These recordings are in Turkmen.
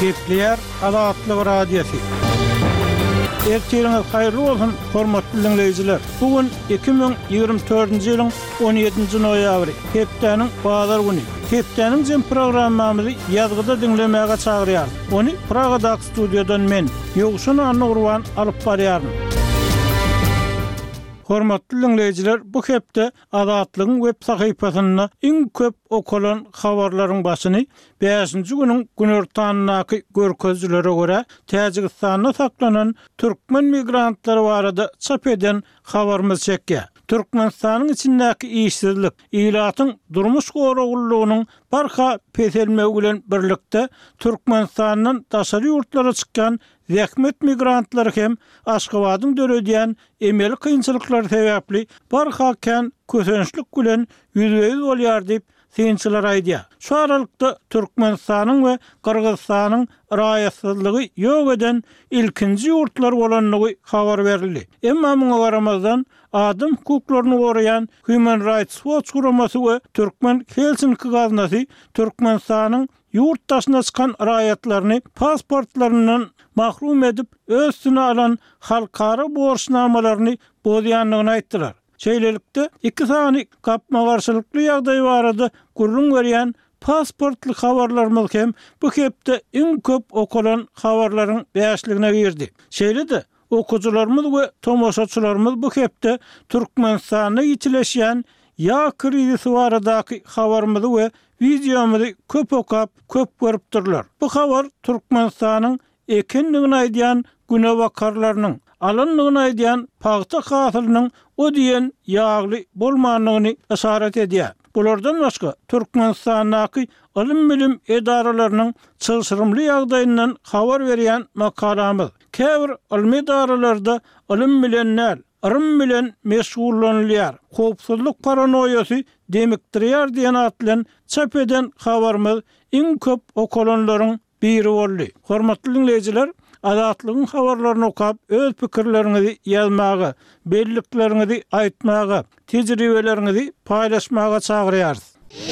Kepler Azatlyk Radiosu. Ertiriniz hayırlı olsun, hormatly dinleyijiler. Bugün 2024-nji ýylyň 17-nji noýabry, hepdeniň bazar güni. Hepdeniň jem programmamyzy ýazgyda dinlemäge çagyrýar. Ony Pragadak studiodan men, Ýogşun Anna Urban alyp barýarmyn. Hormatly dinleyijiler, bu hepde Azatlygyň web sahypasyna iň köp okulan habarlaryň başyny 5-nji güniň günortanynaky görkezlere görä Täjikistanda saklanan türkmen migrantlary barada çap eden habarymyz çekýär. Türkmenistanyň içindäki işsizlik, ilatyň durmuş goragullygynyň barha peselmegi bilen birlikde Türkmenistanyň daşary ýurtlara çykkan zähmet migrantlary hem Aşgabatyň döredýän emeli kynçylyklary sebäpli barha kän kösençlik bilen ýüzbeýiz bolýar diýip synçylar aýdýar. Şu aralykda Türkmenistanyň we Kyrgyzstanyň raýatsyzlygy ýok eden ilkinji ýurtlar bolanlygy habar berildi. Emma muňa garamazdan adam hukuklaryny goraýan Human Rights Watch guramasy we Türkmen Helsinki gaznasy Türkmenistanyň yurttaşyna çykan raýatlaryny pasportlarynyň mahrum edip özüne alan halkara borçnamalaryny bozýanlygyny aýtdylar. Şeýlelikde iki sany gapma garşylykly ýagdaý barada gurrun berýän pasportly habarlarymyz hem bu hepde iň köp okulan habarlaryň beýişligine girdi. Şeýlede okujularymyz we tomoşaçylarymyz bu hepde Türkmenistanyna ýitileşýän ýa krizisi baradaky habarymyzy we videomyzy köp okap, köp görüpdirler. Bu habar Türkmenistanyň ekenligini aýdýan günebakarlarynyň alanlygyny aýdýan paýta hasylynyň o diýen ýagly bolmanlygyny esaret edýär. Bulardan başga Türkmenistanyň ilim bilim edaralarynyň çylşyrymly ýagdaýyndan habar berýän makalamyz. Käbir ilmi edaralarda ilim bilenler ırım bilen meşgullanýar. Howpsuzlyk paranoýasy demikdirýär diýen atlan çap eden habarymyz iň köp okulanlaryň biri boldy. Hormatly dinleyijiler, Azatlygyň habarlaryny okap öz pikirleriňizi ýazmagy, belliklerinizi aýtmagy, tejribelerinizi paýlaşmaga çagyrýarys.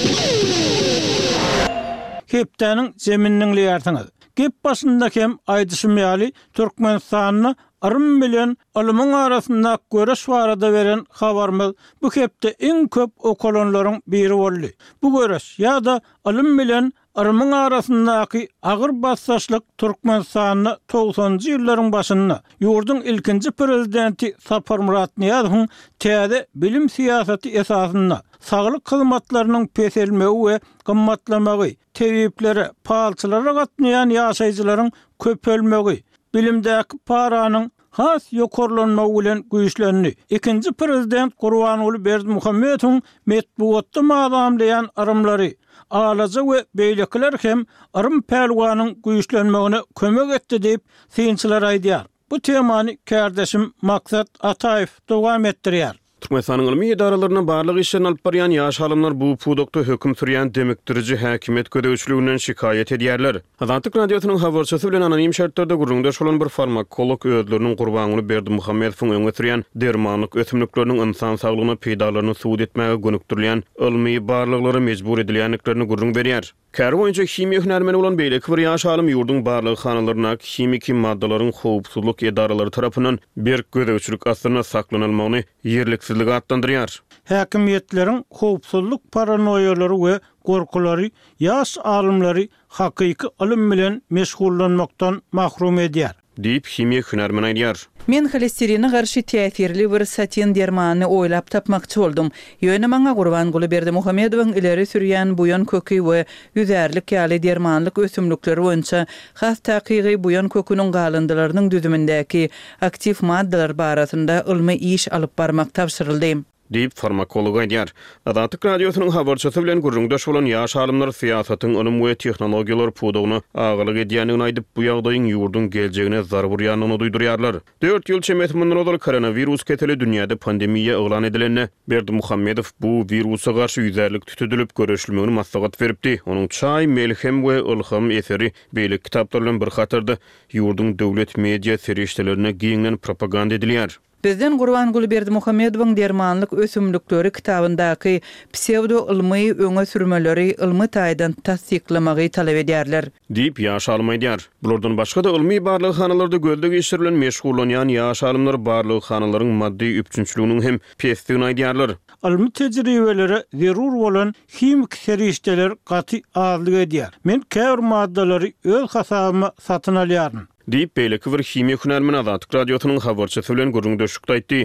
Hepdeniň zemininiň ýartyňyz. Gep başynda hem aýdyşmaly Türkmenistanyň Arym bilen alymyň arasynda göreş barada beren habarymyz bu hepde iň köp okulanlaryň biri boldy. Bu göreş ýa-da alym bilen Arymyň arasyndaky agyr bassaçlyk Türkmenistanyň 90-njy ýyllaryň başynda ýurdun ilkinji prezidenti Sapar Murat Niýazowyň täze bilim siýasaty esasynda saglyk hyzmatlarynyň peselmegi we gymmatlamagy, tebiplere, palçylara gatnaýan ýaşaýjylaryň köpelmegi, bilimdäki paranyň has ýokarlanmagy bilen güýçlenýär. Ikinji prezident Gurbanuly Berdimuhammedowyň metbuatda maýamlayan arymlary alaja we beýlekler hem arym pelwanyň güýçlenmegine kömek etdi diýip synçylar aýdýar. Bu temany kardeşim Maksat Ataýew dowam etdirýär. Türkmenistanyň ilmi edaralaryna barlyk işlerini alyp barýan ýaş alymlar bu pudokda höküm sürýän demikdiriji häkimet gödäwçiliginden şikayet edýärler. Azatlyk radiosynyň habarçysy bilen anonim şertlarda gurrundaş bolan bir farmakolog özleriniň Gurbanyny Berdimuhammedowyň öňe sürýän dermanlyk ösümlikleriniň insan saglygyna peýdalaryny suwut etmäge gönükdirilýän ilmi barlyklary mejbur edilýänliklerini gurrun berýär. Kär boýunça himiýa hünärmeni bolan beýleki bir ýaş alym ýurdun barlyk hanalarına kimiki maddalaryň howpsuzlyk edaralary tarapyndan bir gödäwçilik astyna saklanylmagyny ýerliksizlik adlandyrýar. Häkimetleriň howpsuzlyk paranoýalary we gorkulary ýaş alymlary hakyky ilim bilen meşgullanmakdan mahrum edýär diýip himiýa hünärmeni aýdýar. Men holesterine garşy täsirli bir satin dermanyny oýlap tapmakçy boldum. Ýöne maňa Gurbanuly Berdimuhammedowyň ileri sürýän buýan köki we ýüzärlik ýaly dermanlyk ösümlikleri boýunça has takygy buýan köküniň galyndylarynyň düzümindäki aktiv maddalar barasynda ilmi iş alyp barmak tapşyryldy. Diýip farmakolog aýdýar. Azatlyk radiosynyň habarçysy bilen gurrundaş bolan ýaş alymlar siýasatyň ilim we tehnologiýalar pudogyny agylyk edýändigini aýdyp bu ýagdaýyň ýurdun geljegine zar burýanlygyny duýdurýarlar. 4 ýyl çemetmenden odal koronavirus keteli dünýäde pandemiýa eglan edilende Berdimuhammedow bu wirusa garşy ýüzärlik tütüdülip göreşilmegini maslahat beripdi. Onuň çaý, melhem we ilham eseri beýlik kitaplar bilen bir hatyrda ýurdun döwlet media serişdelerine giňen propaganda edilýär. Bizden Gurbanguly Berdimuhammedowyň Dermanlyk ösümlükleri kitabyndaky pseudo-ilmi öňe sürmeleri ilmi taýdan tasdiklamagy talap edýärler. Diýip ýaş alim aýdýar. Bulardan başga da ilmi barlykhanalarda gözde geçirilen meşgullanýan ýaş alimler barlykhanalarynın maddi üpçünçliginiň hem pesdigini aýdýarlar. Ilmi tejribeleri zerur bolan himik serişdeler gaty azlyk edýär. Men käbir maddalary öz hasabyma satyn alýaryn. Diýip beýleki bir himiýa hünärmeni Azatlyk radiosynyň habarçysy bilen gurrundaşykda aýtdy.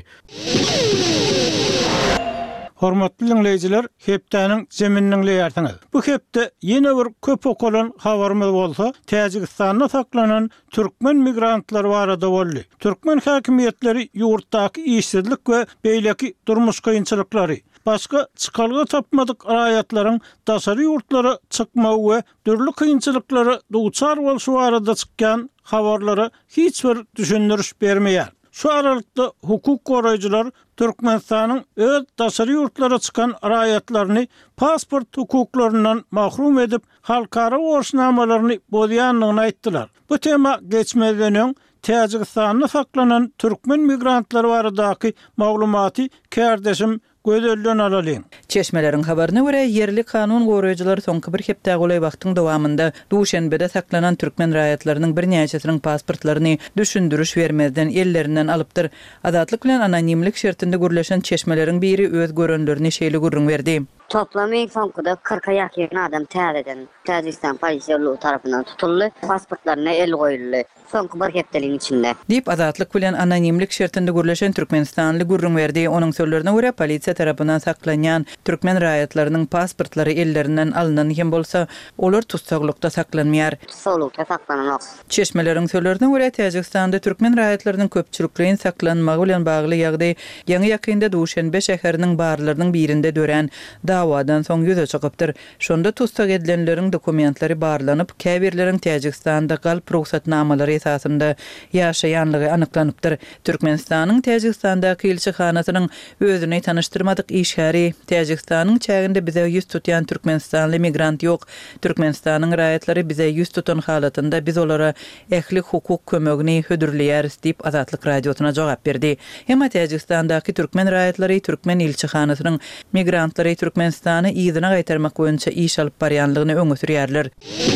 Hormatly dinleýijiler, hepdäniň zeminiň leýärsiňiz. Bu hepde ýene bir köp okulan habarymyz bolsa, Täjikistanda saklanan türkmen migrantlar barada boldy. Türkmen häkimetleri ýurtdaky işsizlik we beýleki durmuş kynçylyklary, başga çykalga tapmadyk raýatlaryň daşary ýurtlara çykmagy we dürli kynçylyklary duçar bolşy barada çykkan habarlara hiç bir düşündiriş bermeýär. Şu aralykda hukuk goraýjylar Türkmenistanyň öz daşary ýurtlara çykan raýatlaryny pasport hukuklarynyň mahrum edip halkara borçnamalaryny bozýanlygyny aýtdylar. Bu tema geçmeden öň Täjikistanda saklanan türkmen migrantlar baradaky maglumaty kärdeşim gözellän alalyň. Çeşmeleriň habaryna görä, yerli kanun goraýjylar soňky bir hepde golay wagtyň dowamında Duşanbede saklanan türkmen raýatlarynyň bir näçesiniň pasportlaryny düşündiriş bermezden ellerinden alypdyr. Azatlyk bilen anonimlik şertinde gürleşen çeşmeleriň biri öz görenlerini şeýle gurrun berdi. Toplamy soňkyda 40-a ýakyn adam Täjikistan polisiýalary tarapyndan tutuldy, pasportlaryna el goýuldy. Soňky bir hepdeliň içinde. Diýip Azatlyk bilen anonimlik şertinde gürleşen Türkmenistanly gurrun berdi. Onuň sözlerine görä, polisiýa tarapyndan saklanýan türkmen raýatlarynyň pasportlary ellerinden alynan hem bolsa, olar tutsaglykda saklanmaýar. Tutsaklıkda saklanan. Çeşmeleriň sözlerine görä, Täjikistanda türkmen raýatlarynyň köpçülikligiň saklanmagy bilen bagly ýagdaý ýa-ni ýakynda Duşanbe şäheriniň barlarynyň birinde dören dawadan soň ýüze çykypdyr. Şonda tutsak edilenleriň dokumentlary barlanyp, käbirleriň Täjikistanda galyp ruhsatnamalary esasında ýaşaýanlygy anyklanypdyr. Türkmenistanyň Täjikistanda elçihanasynyň özüni tanıştırmadyk işgäri Täjikistanyň çäginde bize ýüz tutýan türkmenistanly migrant ýok. Türkmenistanyň raýatlary bize ýüz tutan halatynda biz olara ählik hukuk kömegini hödürleýäris diýip Azatlyk radiosyna jogap berdi. Hemme Täjikistandaky türkmen raýatlary türkmen elçihanasynyň migrantlary Türkmenistany ýygyna gaýtarmak boýunça iş alyp barýanlygyny öňe sürýärler.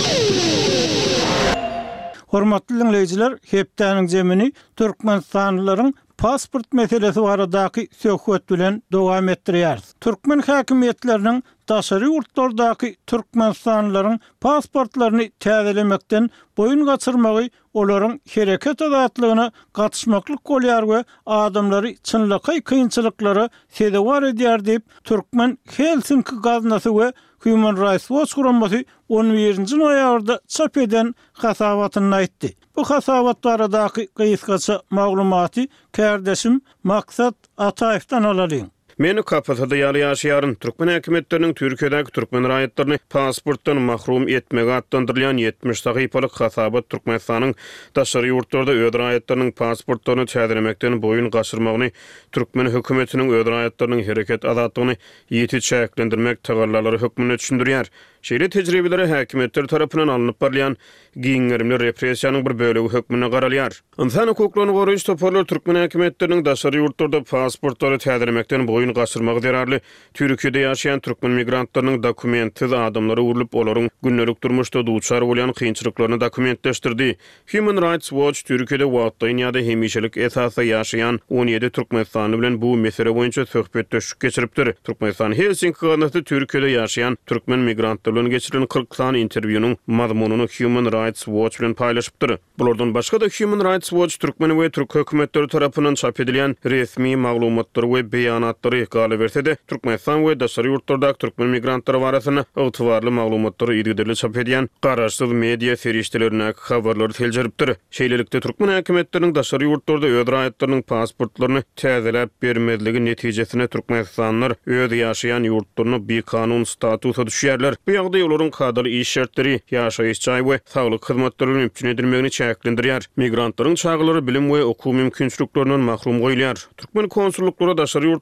Hormatly dinleýijiler, hepdäniň zemini Türkmenistanlylaryň pasport meselesi baradaky söhbet bilen dowam etdirýär. Türkmen häkimetleriniň daşary ýurtlardaky Türkmenistanlylaryň pasportlaryny täzelemekden boyun gaçyrmagy olaryň hereket azatlygyna gatnaşmaklyk bolýar we adamlary çynlyky kynçylyklary sedewar edýär diýip Türkmen Helsinki gaznasy we Human Rights Watch guramasy 11-nji noýabrda çap eden hasabatyny aýtdy. Bu hasabat baradaky gysgaça maglumaty kärdeşim Maksat Ataýevdan alalyň. Meni kapatada ýaşaýaryn türkmen häkimetleriniň Türkiýedäki türkmen raýatlaryny pasportdan mahrum etmege atlandyrılan 70 sahypalyk hasabat Türkmenistanyň daşary ýurtlarda öz raýatlarynyň pasportlaryny täzelemekden boyun gaçyrmagyny, türkmen hökümetiniň öz raýatlarynyň hereket azatlygyny ýeti çäklendirmek tagallalary hökmüne düşündirýär. Şeýle tejribeleri häkimetler tarapyndan alınıp barlayan giňerimli repressiýanyň bir bölegi hökmüne garalýar. Insan hukuklaryny goraýjy toparlar türkmen häkimetleriniň daşary ýurtlarda pasportlary täzelemekden boyun gaçyrmagy derarly Türkiýede ýaşaýan türkmen migrantlarynyň dokumentsiz adamlary urulyp olaryň günnelik durmuşda duçar bolan kynçylyklaryny dokumentleşdirdi. Human Rights Watch Türkiýede wagtda ýa-da hemişelik esasda ýaşaýan 17 türkmenistany bilen bu mesele boýunça söhbetdeşik geçiripdir. Türkmenistan Helsinki gaznasy Türkiýede ýaşaýan türkmen migrantlar bilen geçirilen 40 san interwýunyň mazmunyny Human Rights Watch bilen paýlaşypdyr. Bulardan başga da Human Rights Watch türkmen we türk hökümetleri tarapyndan çap edilen resmi maglumatlary we beýanatlary galy berse de Türkmenistan we daşary ýurtlardaky türkmen migrantlary barasyna ygtybarly maglumatlary ýerli çap edýän garaşsyz media ferişdelerine habarlary teljeripdir. Şeýlelikde türkmen häkimetleriniň daşary ýurtlarda öz raýatlarynyň pasportlaryny täzelep bermezligi netijesinde Türkmenistanlylar öz ýaşaýan ýurtlaryny bir kanun statusa düşýärler. Bu ýagdaý olaryň kadry iş şertleri, ýaşaýyş joy we saglyk hyzmatlaryny mümkin edilmegini çäklendirýär. Migrantlaryň çağlary bilim we okuw mümkinçiliklerinden mahrum goýulýar. Türkmen konsulluklara daşary ýurtlarda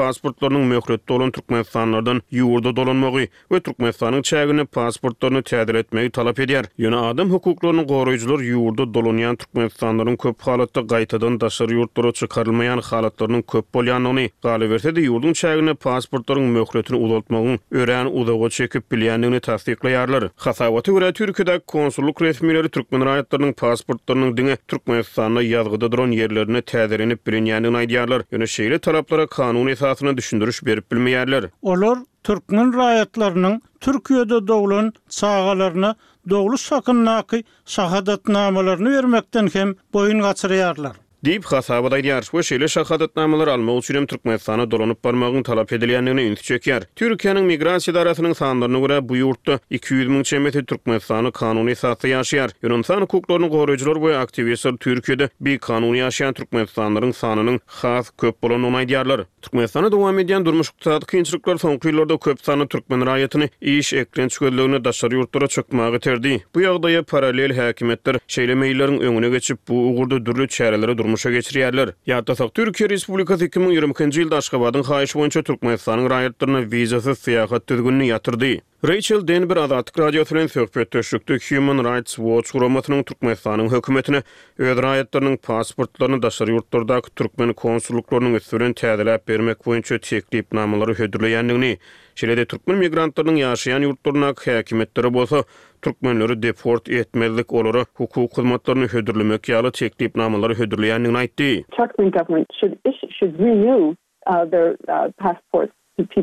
pasportlarynyň möhletde bolan Türkmenistanlardan ýurda dolanmagy we Türkmenistanyň çägini pasportlaryny tädil etmegi talap edýär. Ýöne adam hukuklaryny goraýjylar ýurda dolanýan Türkmenistanlaryň köp halatda gaýtadan daşary ýurtlara çykarylmaýan halatlarynyň köp bolýanyny galy berse-de ýurdun çägini pasportlaryň möhletini uzatmagyň örän uzaga çekip bilýänligini tasdiklaýarlar. Hasabaty görä Türkiýede konsulluk resmileri türkmen raýatlarynyň pasportlarynyň diňe Türkmenistanda ýazgyda duran ýerlerine täzelenip bilinýändigini aýdýarlar. Ýöne şeýle talaplara kanun esasyna düşündürüş berip bilmeýärler. Olar türkmen raýatlarynyň Türkiýede doglan çağalaryna dogly sakynnaky şahadatnamalaryny bermekden hem boyun gaçyrýarlar. Diýip hasaba daýdýar. Bu şeýle şahadatnamalar almak üçin Türkmenistana dolanyp barmagyň talap edilýändigini ünti çekýär. Türkiýanyň migrasiýa idarasynyň sanlaryna görä bu ýurtda 200 000 çemeti Türkmenistany kanuny esasda ýaşaýar. Ýöne hukuklaryny goraýjylar we aktivistler Türkiýede bir kanuny ýaşaýan Türkmenistanlaryň sanynyň has köp bolanyny aýdýarlar. Türkmenistana dowam edýän durmuş ykdysady kynçylyklar soňky ýyllarda köp sanly türkmen raýatyny iş eklen çökürlüğüne daşary ýurtlara çökmäge terdi. Bu ýagdaýa paralel häkimetler şeýle meýillerin öňüne geçip bu ugurda dürli çärelere durmuşa geçirýärler. Ýa-da Türkiýe Respublikasy 2020-nji ýylda Aşgabatyň haýyşy boýunça Türkmenistanyň raýatlaryna wizasyz seýahat düzgünini ýatyrdy. Rachel Denber Adatyk radiosu bilen söhbet düşükdi. Human Rights Watch guramatynyň Türkmenistanyň hökümetine öz raýatlarynyň pasportlaryny daşary ýurtlardaky türkmen konsulluklarynyň üstüne täzeläp bermek boýunça teklipnamalary hödürleýändigini, şeýle-de türkmen migrantlarynyň ýaşaýan ýurtlaryna häkimetleri bolsa türkmenleri deport etmezlik olary hukuk hyzmatlaryny hödürlemek ýaly teklipnamalary hödürleýändigini aýtdy. Turkmen government should renew their passports.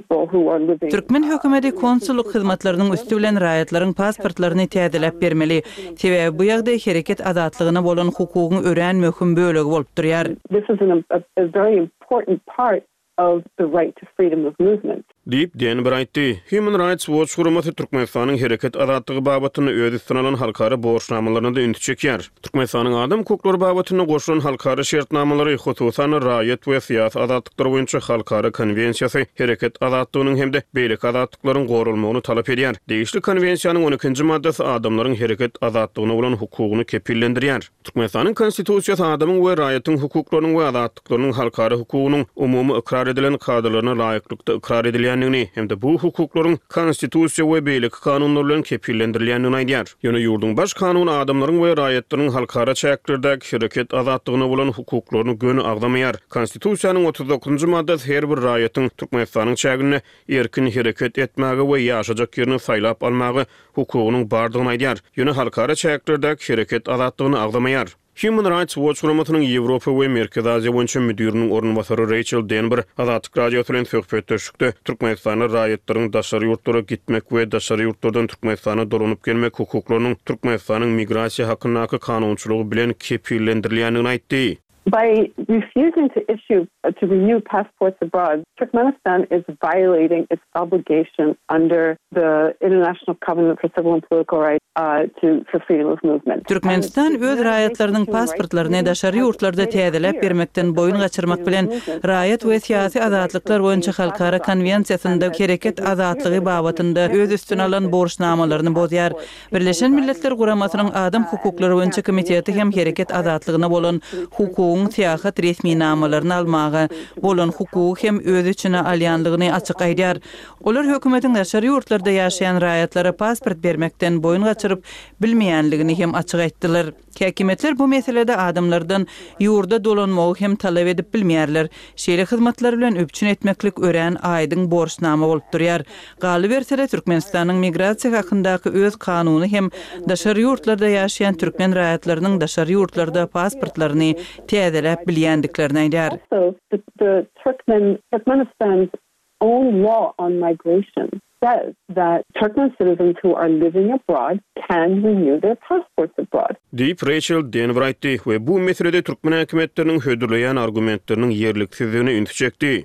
Türkmen hökümeti konsulluk hyzmatlarynyň üstü bilen raýatlaryň pasportlaryny täzeläp bermeli. Sebäbi bu ýagdaý hereket azatlygyna bolan hukugyň örän möhüm bölegi bolup durýar. This is a very important part of the right to freedom of movement. Diýip Denber aýtdy. Human Rights Watch guramaty Türkmenistanyň hereket azatlygy babatyny öz üstüne alan halkara borçnamalaryny da ünti çekýär. Türkmenistanyň adam hukuklary babatyny goşulan halkara şertnamalary hususan raýat we siýasat azatlykları boýunça halkara konwensiýasy hereket azatlygynyň hemde beýlik azatlyklaryň gorulmagyny talap edýär. Deýişli konwensiýanyň 12-nji maddasy adamlaryň hereket azatlygyna bolan hukugyny kepillendirýär. Türkmenistanyň konstitusiýasy adamyň we raýatyň hukuklarynyň we azatlyklarynyň halkara hukugynyň umumy ikrar edilen kadarylaryna laýyklykda ikrar edilýän hem de bu hukuklaryň konstitusiýa we beýlik kanunlar bilen kepillendirilýändigini aýdýar. Ýöne ýurdun baş kanuny adamlaryň we raýatlaryň halkara çäklerdäki hereket azatlygyna bolan hukuklaryny göni agdamaýar. Konstitusiýanyň 39-njy maddasy her bir raýatyň Türkmenistanyň çägine erkin hereket etmäge we ýaşajak ýerini saýlap almagy hukugynyň bardygyny aýdýar. Ýöne halkara çäklerdäki hereket azatlygyny agdamaýar. Human Rights Watch guramatynyň Ýewropa we Merkez Aziýa boýunça müdiriniň ornubasary Rachel Denber Adatyk radiosu bilen söhbet düşükdi. Türkmenistanyň raýatlarynyň daşary ýurtlara gitmek we daşary ýurtlardan Türkmenistana dolanyp gelmek hukuklarynyň Türkmenistanyň migrasiýa hakyndaky kanunçylygy bilen kepillendirilýändigini aýtdy. By refusing to renew passports abroad, Turkmenistan is violating its obligation under the International Covenant for Civil and Political Rights for freedom of movement. Türkmenistan öz raýatlarynyň pasportlaryny daşary ýurtlarda täzeläp bermekden boyun gaçyrmak bilen raýat we siýasy azatlyklar boýunça halkara konwensiýasynda hereket azatlygy babatynda öz üstüne alan borçnamalaryny bozýar. Birleşen Milletler Guramatynyň adam hukuklary boýunça komiteti hem hereket azatlygyna bolan hukugyň siýasat resmi namalaryny almagy bolan hukugy hem öz üçine alýanlygyny açyk aýdýar. Olar hökümetiň daşary ýurtlarda ýaşaýan raýatlara pasport bermekden boyun gaçyryp bilmeýänligini hem açyk aýtdylar. Häkimetler bu meselede adamlardan ýurda dolanmagy hem talap edip bilmeýärler. Şeýle hyzmatlar bilen öpçün etmeklik örän aýdyň borçnama bolup durýar. Galy bersede Türkmenistanyň migrasiýa hakyndaky öz kanuny hem daşary ýurtlarda ýaşaýan türkmen raýatlarynyň daşary ýurtlarda pasportlaryny täzeläp bilýändiklerini aýdýar. The Turkmenistan's own law on migration says that Turkmen citizens who are living abroad can renew their passports abroad. Diýip Rachel Denver aýtdy we bu meselede türkmen häkimetleriniň hödürleýän argumentleriniň ýerliksizligini ünti çekdi.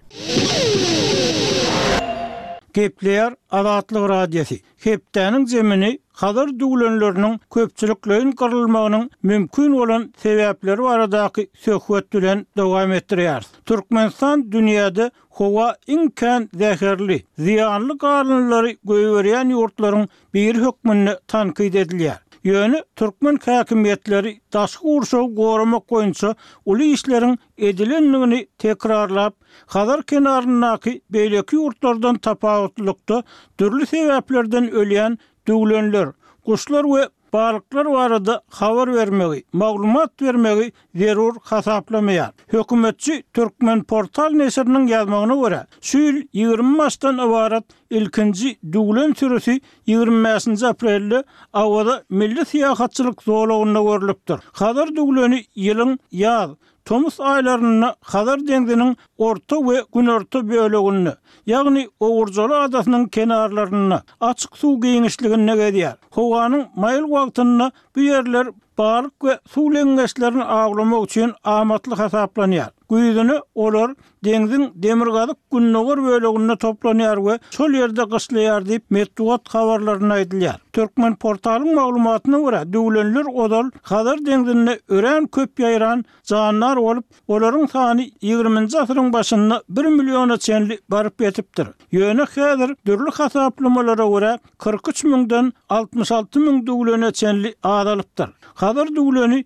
Gepleýär Azatlyk radiosu. Hepdäniň zemini hazır duglanlarynyň köpçüliklerin garylmagynyň mümkin bolan sebäpleri baradaky söhbet bilen dowam etdirýär. Türkmenistan dünýäde howa iňken zäherli, ziýanly kanunlary goýberýän ýurtlaryň bir hökmüne tankyd edilýär. Ýöne türkmen häkimetleri daşky urşaw goramak boýunça uly işleriň edilenligini tekrarlap, Hazar kenaryndaky beýleki ýurtlardan tapawutlykda türlü sebäplerden ölýän döwlenler, kuşlar we balıklar barada habar vermegi, maglumat vermegi zerur hasaplamaýar. Hökümetçi Türkmen portal nesirinin ýazmagyna görä, şu ýyl 20 maçdan ibarat ilkinji döwlen sürüsi 25 aprelde awada milli syýahatçylyk zolagyna görülipdir. Hazar döwleni ýylyň ýaz Tomus aylaryna Hazar deňdiniň orta we günorta bölegini, ýagny Owurjaly adasynyň kenarlaryna açyk suw giňişligine gedýär. Howanyň maýıl wagtyna bu ýerler balyk we suw leňeçlerini aglamak üçin amatly hasaplanýar. Güýdüni olar deňdiň demirgazyk günnöger bölegine toplanýar we şol ýerde gyşlaýar diýip metduat habarlaryny aýdylýar. Türkmen portalyň maglumatyna görä, döwlenler odal Hazar deňdine ören köp ýaýran janlar bolup, olaryň sany 20-nji asyryň başynda 1 milliona çenli baryp ýetipdir. Ýöne häzir dürli hasaplamalara görä 43 000-dan 66 000 döwlene çenli adalypdyr. Hazar döwleni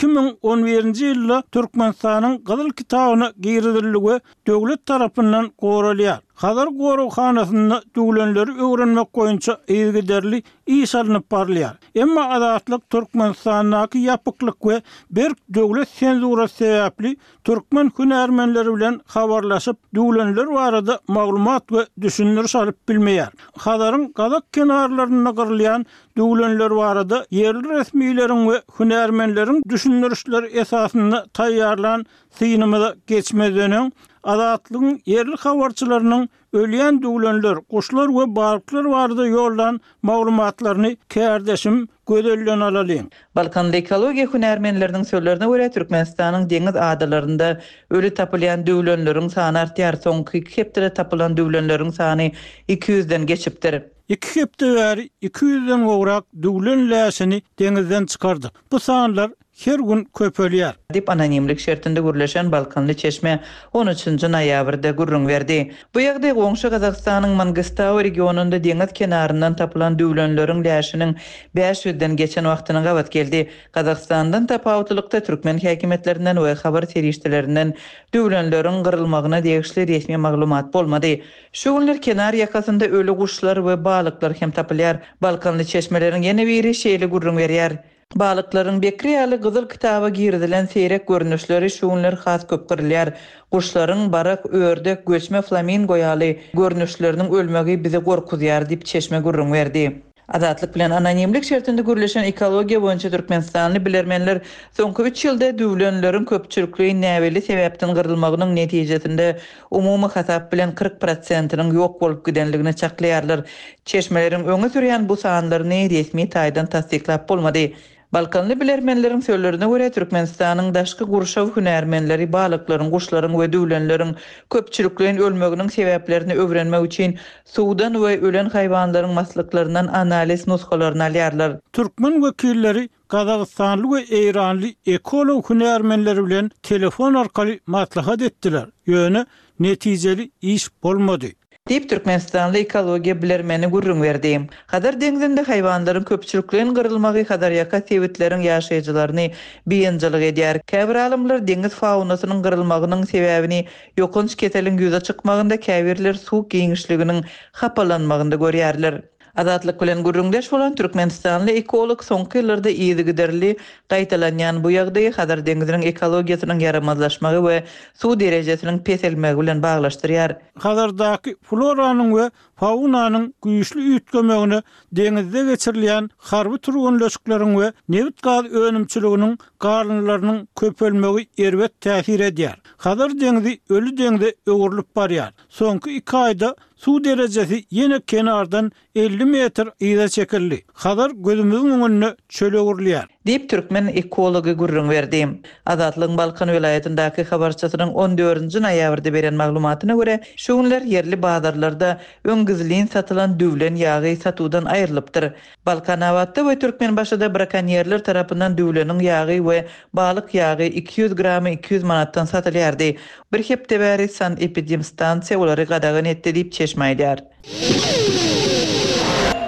2011-nji ýylda Türkmenistanyň Gyzyl kitabyna giridiligi döwlet tarapyndan goralýar. Hazar gorawhanasynda döwlenleri öwrenmek boýunça ýygyderli iş alınıp barlýar. Emma adatlyk Türkmenistandaky ýapyklyk we bir döwlet senzurasy sebäpli türkmen hünärmenleri bilen habarlaşyp döwlenler barada maglumat we düşündiriş alyp bilmeýär. Hazaryň gazak kenarlaryna gyrylýan döwlenler barada yerli resmiýlerin we hünärmenleriň düşündirişleri esasynda taýýarlan synymyda geçmezden adatlygyň yerli habarçylarynyň ölýän döwlenler, kuşlar we balyklar barada ýoldan maglumatlaryny kärdeşim gödellen alalyň. Balkan ekologiýa hünärmenleriniň sözlerine görä Türkmenistanyň deňiz adalarynda ölü tapylýan döwlenleriň sany artýar. Soňky 2 hepde tapylan döwlenleriň sany 200-den geçipdir. 2 hepde bäri 200-den gowrak döwlen läşini deňizden çykardy. Bu sanlar her gün köpelýär. Dip anonimlik şertinde gürleşen Balkanly çeşme 13-nji noýabrda gurrun berdi. Bu ýagdaý goňşy Gazakstanyň Mangustaw regionunda deňiz kenaryndan tapylan döwlenleriň läşiniň 500-den geçen wagtyna gabat geldi. Gazakstandan tapawutlykda türkmen häkimetlerinden we habar serişdelerinden döwlenleriň gyrylmagyna degişli resmi maglumat bolmady. Şu günler kenar ýakasynda ölü guşlar we balyklar hem tapylýar. Balkanly çeşmeleriň ýene biri şeýle gurrun berýär. Balıklaryň bekri ýaly Gyzyl kitaba giridilen seýrek görnüşleri şu günler has köp girilýär. Kuşlaryň barak, ördek, göçme flamingo ýaly görnüşleriniň ölmegi bize gorkuzýar diýip çeşme gurrun berdi. Adatlyk bilen anonimlik şertinde gürleşen ekologiýa boýunça Türkmenistanly bilermenler soňky 3 ýylda döwlenleriň köpçüligi näweli sebäpden gyrylmagynyň netijesinde umumy hasap bilen 40%-nyň ýok bolup gidenligini çaklaýarlar. Çeşmeleriň öňe sürýän bu sanlaryny resmi taýdan tasdiklap bolmady. Balkanly bilermenleriň sözlerine görä Türkmenistanyň daşky gurşaw hünärmenleri balyklaryň, guşlaryň we döwlenleriň köpçülikligiň ölmeginiň sebäplerini öwrenmek üçin suwdan we ölen haýwanlaryň maslaklарынан analiz nuskalaryny alýarlar. Türkmen wekilleri Kazakstanly we Eýranly ekolog hünärmenleri bilen telefon arkaly maslahat etdiler. Ýöne netijeli iş bolmady. Dip Türkmenistanly ekologiýa bilermeni gurrun berdi. Hazar deňizinde haýwanlaryň köpçülikligiň gyrylmagy Hazar ýaka sewitleriň ýaşaýjylaryny beýenjilik edýär. Käbir alymlar deňiz faunasynyň gyrylmagynyň sebäbini ýokunç keteliň ýüze çykmagynda, käbirler suw giňişliginiň hapalanmagynda görýärler. Adatlyk bilen gurrundaş bolan Türkmenistanly ekolog soňky ýyllarda ýygyderli gaýtalanýan bu ýagdaýy Hazar deňiziniň ekologiýasynyň ýaramazlaşmagy we suw derejesiniň peselmegi bilen baglaşdyrýar. Hazardaky floranyň we faunanyň güýçli üýtgemegine deňizde geçirilýän harby turgunlaşyklaryň we nebit gaz önümçiliginiň garynlarynyň köpelmegi erbet täsir edýär. Hazar deňizi ölü deňde öwürlüp barýar. Soňky 2 aýda suw derejesi ýene kenardan 50 metr ýyza çekildi. Hazar gözümiziň öňüne çölegirlýär. Dip Türkmen ekology gurrun berdi. Adatlyň Balkan welaýatyndaky habarçysynyň 14-nji noýabrda beren maglumatyna görä, şu günler yerli bazarlarda öňgizliň satylan döwlen ýagy satuwdan aýrylypdyr. Balkan awatda we Türkmenbaşyda brakanyerler tarapyndan döwleniň ýagy we balyk ýagy 200 gramy 200 manatdan satylýardy. Bir hepde bäri san epidemistansiýa olary gadagan etdi diýip çeşme aýdýar.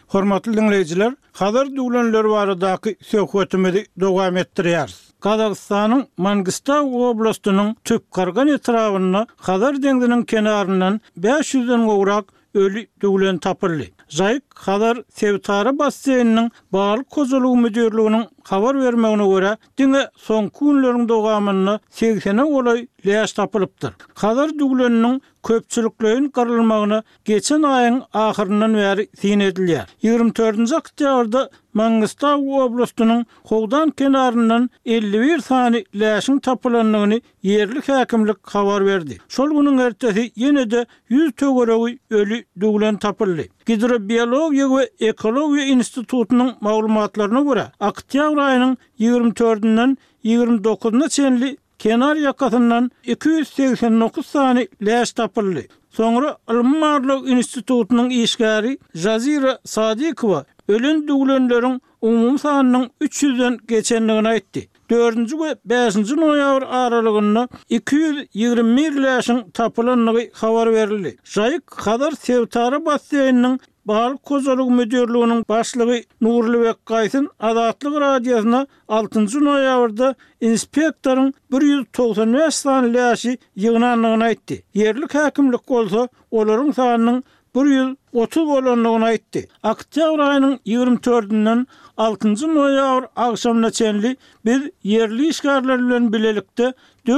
Hormatly dinleyijiler, habar duglanlar baradaky söhbetimizi dowam etdirýärys. Kazakstanyň Mangistau oblastynyň Tüpkargan etrawyna habar deňdiniň kenaryndan 500-den gowrak ölü duglan tapyldy. Jaýyk habar Sevtara basseýniniň balyk kozulugy müdürliginiň habar bermegine görä, diňe soňky günleriň dowamyny 80 olay leýäş tapylypdyr. Habar duglanynyň köpçüliklerin garylmagyny geçen aýyň ahyryndan bäri tin edilýär. 24-nji oktýabrda Mangistau oblastynyň Howdan kenaryndan 51 sany leýäşiň tapylanlygyny yerlik häkimlik habar berdi. Şol günüň ertesi ýene-de 100 töweregi ölü duglan tapyldy. Hidrobiologiya we ekologiya institutunyň maglumatlaryna görä, oktyabr aýynyň 24-inden 29-na çenli kenar yakasından 289 sany leýäş tapyldy. Soňra Ilmarlyk institutunyň işgäri Jazira Sadikowa ölen duglanlaryň umum sanynyň 300-den geçenligini aýtdy. 4-nji we 5-nji noýabr aralygynda 221 leýäşiň tapylanlygy habar berildi. Jaýyk habar Sevtara basseýniniň balyk kozulugy müdürliginiň başlygy Nurlubek Gaýsyn Azatlyk radiosyna 6-njy noýabrda inspektoryň 195 sany leýäşi ýygnanlygyny aýtdy. Yerlik häkimlik bolsa olaryň sanynyň 130 bolanlygyny aýtdy. Oktyabr aýynyň 24-inden 6-njy noýabr agşamna çenli bir yerli işgärler bilen bilelikde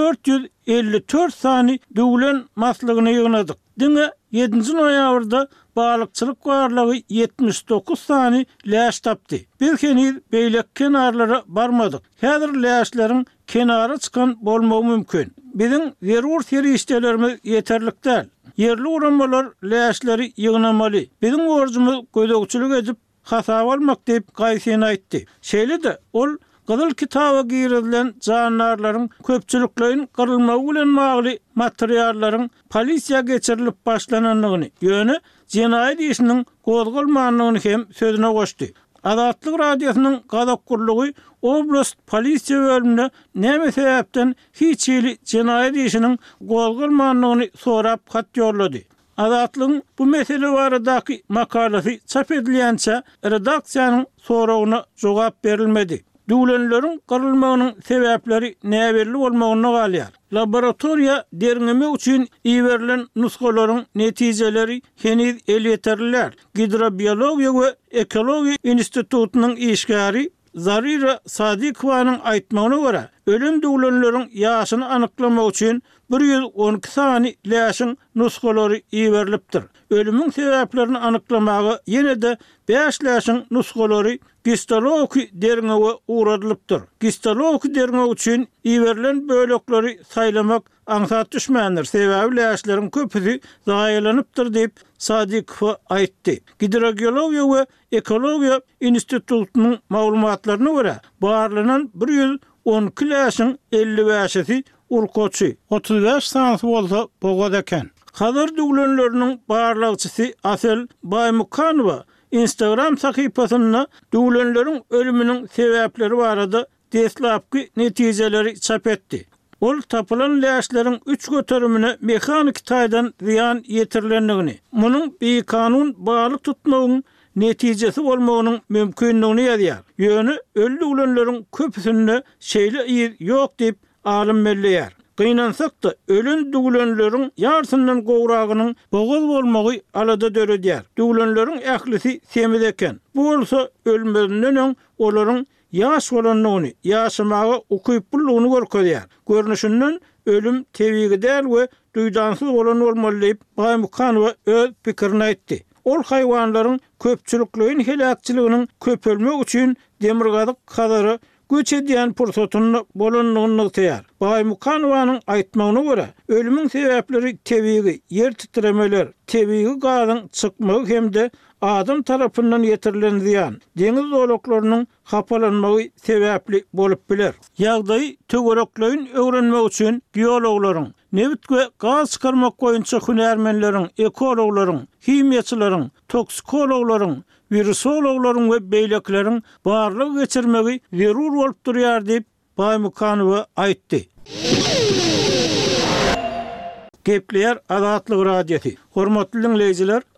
454 sany duglan maslygyny ýygnadyk. Diňe 7-nji noýabrda balykçylyk barlygy 79 sany leýäş tapdy. Bir henüz beýlek kenarlara barmadyk. Häzir leýäşleriň kenara çykan bolmagy mümkin. Biziň zerur serişdelerimiz ýeterlik däl. Yerli uranmalar leýäşleri ýygnamaly. Biziň borjumyz gödökçülük edip hasap almak diýip Gaýsyn aýtdy. Şeýle-de ol Gyzyl kitaba girilen jandarlaryň köpçüliklerin garylmagy bilen bagly materiallaryň polisiýa geçirilip başlananlygyny, ýöne jenaýat işiniň gozgalmanlygyny hem sözüne goşdy. Azatlyk radiosynyň gadakgurlugy oblast polisiýa bölümine näme sebäpden hiç ýyly jenaýat işiniň gozgalmanlygyny sorap hat ýollady. Azatlyň bu mesele baradaky makalasy çap edilýänçe redaksiýanyň soragyna jogap berilmedi. Duglanlaryň garylmagynyň sebäpleri näberli bolmagyna galýar. Laboratoriýa derňeme üçin iýerilen nuskalaryň netijeleri henüz el ýeterliler. Hidrobiologiya we ekologiya institutunyň işgäri Zarira Sadikowanyň aýtmagyna görä, ölüm duglanlaryň ýaşyny anyklamak üçin 112 sany leýäşiň nuskalary iýerilipdir. Ölümüň sebäplerini anyklamagy ýene-de 5 leýäşiň nuskalary histologi derňege uradylypdyr. Histologi derňe üçin iýerilen bölekleri saýlamak aňsat düşmändir. Sebäbi leýäşleriň köpüsi zaýalanypdyr diýip Sadikow aýtdy. Hidrogeologiya we ekologiya institutunyň maglumatlaryna görä, barlanan 112 leýäşiň 55-si urkoçy, 35 sany bolsa bogad eken. Habar duglanlarynyň barlagçysy Asel Baymukanowa Instagram sahypasynda duglanlaryň ölüminiň sebäpleri barada deslapky netijeleri çap etdi. Ol tapylan leýäşleriň 3 göterümine mekanik taýdan ziyan ýetirilenligini, munyň beýkanun balyk tutmagyň netijesi bolmagynyň mümkinligini ýazýar. Ýöne ölü duglanlaryň köpüsinde şeýle ýer ýok diýip alim belleýär. Gynansak da ölen duglanlaryň ýartyndan gowragynyň bogoz bolmagy alada döredýär. Duglanlaryň ählisi semiz eken. Bu bolsa ölmeden olaryň ýaş bolanlygyny, ýaşamagy ukyp bulgyny görkezýär. Görnüşinden ölüm tebigi däl we duýdansyz bolan bolmaly diýip Baymukanowa öz pikirini aýtdy. Ol haýwanlaryň köpçüliklerin helakçylygynyň köpelmek üçin demirgazyk kadary göç edýän pursatyny bolanlygyny täýär. Baymukanowyň aýtmagyna görä, ölümüň sebäpleri tebigi, yer titremeler, tebigi gazyň çykmagy hemde adam tarapyndan ýetirilen ziyan, deňiz zolaklarynyň hapalanmagy sebäpli bolup biler. Ýagdaý töwereklerin öwrenmek üçin geologlaryň, neft we gaz çykarmak goýunça hünärmenleriň, ekologlaryň, himiýaçylaryň, toksikologlaryň, virusologlaryň we beýlekleriň barlygy geçirmegi zerur bolup durýar diýip Baymukanowa aýtdy. Gepleýär Azatlyk radiosy. Hormatly dinleýijiler,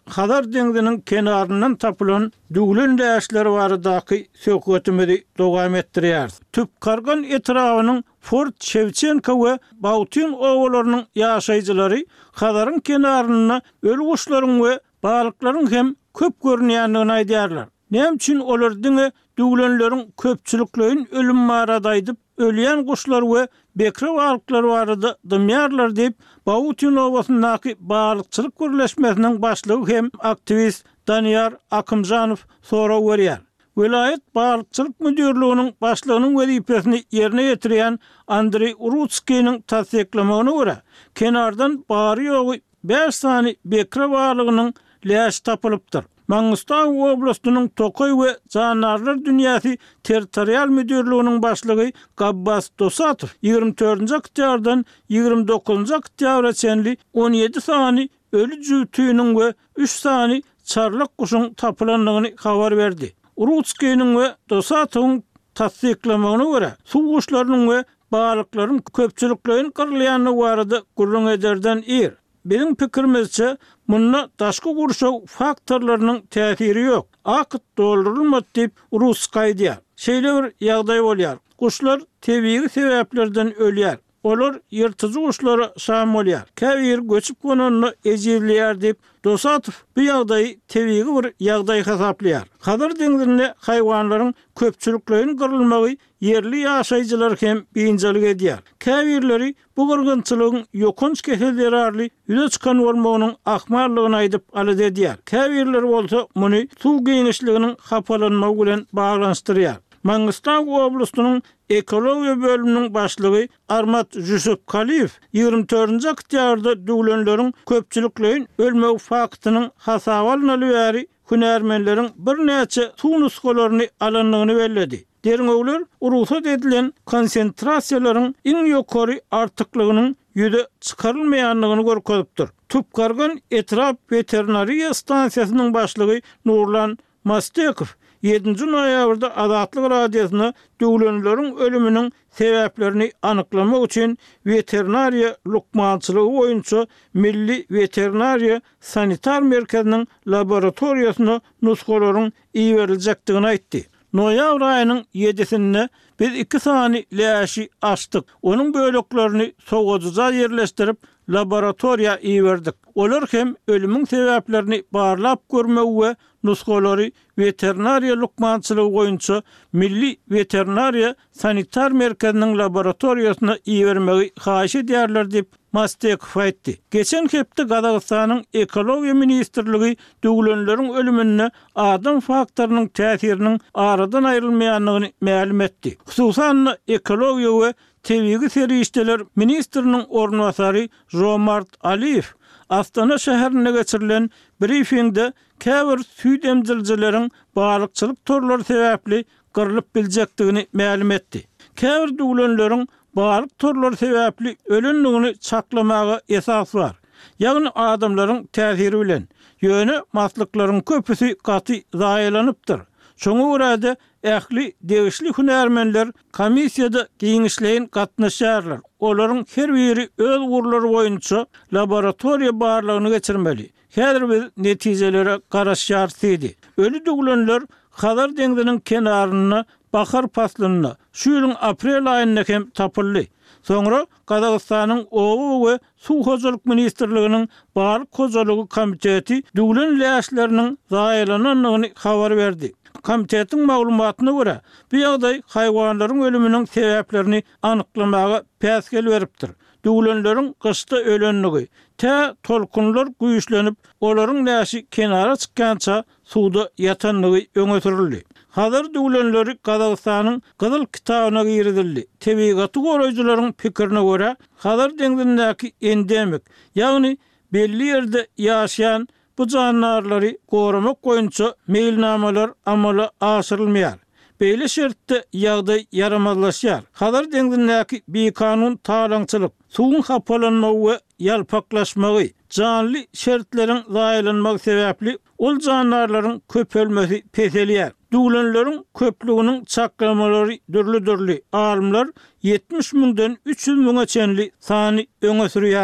Hazar deňdiniň kenaryndan tapylan duglen däşleri baradaky söhbetimizi dowam etdirýär. Tüp kargan etrawynyň Fort Shevchenko we Bautin owalarynyň ýaşaýjylary Hazaryň kenaryna öl guşlaryň we balyklaryň hem köp görnýändigini aýdýarlar. Näme üçin olar diňe duglenleriň köpçüliklerin ölüm maradaýdyp ölýän guşlar we bekre balyklary barada dymýarlar diýip Bautin owasyndaky balykçylyk birleşmesiniň başlygy hem aktivist Danyar Akymjanow sora berýär. Vilayet balykçylyk müdürliginiň başlygynyň wezipesini ýerine ýetirýän Andrey Urutskiyniň tasdiklamagyna görä, kenardan bary ýogy 5 sany bekre balygynyň läş tapylypdyr. Mangystan oblastynyň Tokoy we Janarlar dünýäsi territorial müdürliginiň başlygy Gabbas Dosatow 24-nji oktýabrdan 29-nji oktýabra çenli 17 sany ölü jütüýüniň we 3 sany çarlak guşyň tapylandygyny habar berdi. Urutskiyniň we Dosatowyň tasdiklamagyna görä, suw guşlarynyň we balyklaryň köpçüliklerini gyrlýanyny barada gurrun ederden ir. Benim pikirimizce munna daşky gurşaw faktorlarynyň täsiri ýok. Akyt doldurulmady diýip Urutskiy diýär. Şeýle bir ýagdaý bolýar. Guşlar tebii sebäplerden ölýär. Olar ýyrtyjy guşlara şam bolýar. Käbir göçüp gonanyny ejizleýär diýip Dosatow bu ýagdaýy tebii bir ýagdaý hasaplaýar. Hazar deňdinde haýwanlaryň köpçüliklerini gyrylmagy yerli ýaşaýjylar hem biňjelik edýär. Käbirleri bu gyrgynçylygyň ýokunç keselleri arly ýüze çykan bolmagynyň ahmarlygyny aýdyp alady edýär. Käbirleri bolsa muny suw giňişliginiň hapalanmagy bilen baglanşdyrýar. Mangystan oblastynyň ekologiýa bölüminiň başlygy Armat Jusuf Kaliyev 24-nji oktýabrda duglenleriň köpçüliklerin ölmegi faktynyň hasabalyny bäri hünärmenleriň bir näçe suw nuskalaryny alanlygyny belledi. Derňegler urusat edilen konsentrasiýalaryň iň ýokary artyklygynyň ýüze çykarylmaýanlygyny görkezipdir. Tupkargan etraf veterinariýa stansiýasynyň başlygy Nurlan Mastekow 7-nji noýabrda Azatlyk radiosyna duglenleriň ölüminiň sebäplerini anyklamak üçin veterinariýa lukmançylygy boýunça Milli Veterinariýa Sanitar Merkeziniň laboratoriýasyna nuskalaryň iýeriljekdigini aýtdy. Noýabr aýynyň 7-sinde biz 2 sany läşi açdyk. Onuň böleklerini soňguja ýerleşdirip laboratoriýa iýerdik. Olar hem ölümüň sebäplerini barlap görmek we nuskalary veterinariýa lukmançylygy boýunça Milli Veterinariýa Sanitar Merkeziniň laboratoriýasyna iýermegi haýy edýärler diýip Mastekow aýtdy. Geçen hepde Gazagystanyň Ekologiýa ministrligi duglenleriň ölümine adam faktorynyň täsiriniň aradan aýrylmaýanlygyny ma'lum etdi. Hususan ekologiýa we tebii serişdeler ministriniň ornwasary Romart Aliyev Astana şäherine geçirilen briefingde käbir süýt emjiljileriň balykçylyk torlary sebäpli gyrylyp biljekdigini ma'lum etdi. Käbir duglenleriň balyk torlary sebäpli ölenligini çaklamaga esas bar. Ýagny adamlaryň täsiri bilen ýöne maslyklaryň köpüsi gaty zaýalanypdyr. Şoňa görä ähli degişli hünärmenler komissiýada giňişleýin gatnaşýarlar. Olaryň her biri öz gurlary boýunça laboratoriýa barlygyny geçirmeli. Häzir biz netijelere garaşýarsydy. Ölü duglenler Hazar deňdiniň kenaryna bahar paslyna şu ýylyň aprel aýynda hem tapyldy. Soňra Gazagystanyň Owu we Suw hojalyk ministrliginiň balyk hojalygy komiteti duglen läşleriniň zaýalananyny habar berdi. Komitetiň maglumatyna görä, bu ýagdaý haýwanlaryň ölüminiň sebäplerini anyklamaga päsgel beripdir. Duglenleriň gyşda ölenligi, tolkunlar güýçlenip, olaryň läşi kenara çykkança suwda ýatanlygy öňe sürildi. Hazır duglenleri Gazagystanyň Gyzyl kitabyna giridildi. Tebigaty goraýjylaryň pikirine görä, hazır deňdindäki endemik, ýagny belli ýerde ýaşaýan bu jandarlary goramak boýunça meýilnamalar amala aşyrylmaýar. Beýle şertde ýagdaý yaramazlaşýar. Hazır deňdindäki bekanun talaňçylyk, suwun hapalanmagy we ýalpaklaşmagy, janly şertleriň zaýalanmagy sebäpli ol jandarlaryň köpelmesi peselýär. Duglenleriň köpliginiň çaklamalary dürli. Alimler 70 000-dan 300 000 çenli sany öňe sürýärler.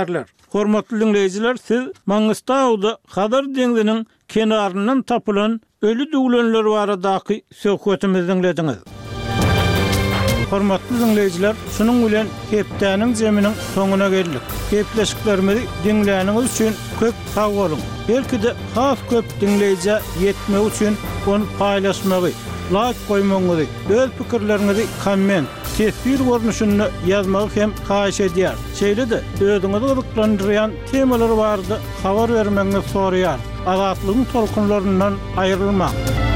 Hormatly dinleyijiler, siz Mangystawda Hadar deňdiňiň kenaryndan tapylan ölü duglanlar baradaky söhbetimizi dinlediňiz. Hormatly dinleyijiler, şunun bilen hepdäniň jeminiň soňuna geldik. Hepleşiklerimizi dinläniňiz üçin köp sag bolun. Belki-de has köp dinleýije ýetmek üçin onu paýlaşmagy, like goýmaňyzy, öz pikirlerinizi komment, tesbir görnüşünde yazmagy hem haýyş edýär. Şeýle-de özüňizi gyzyklandyrýan temalar bardy habar bermeňizi soraýar. Azatlygyň tolkunlaryndan aýrylmak.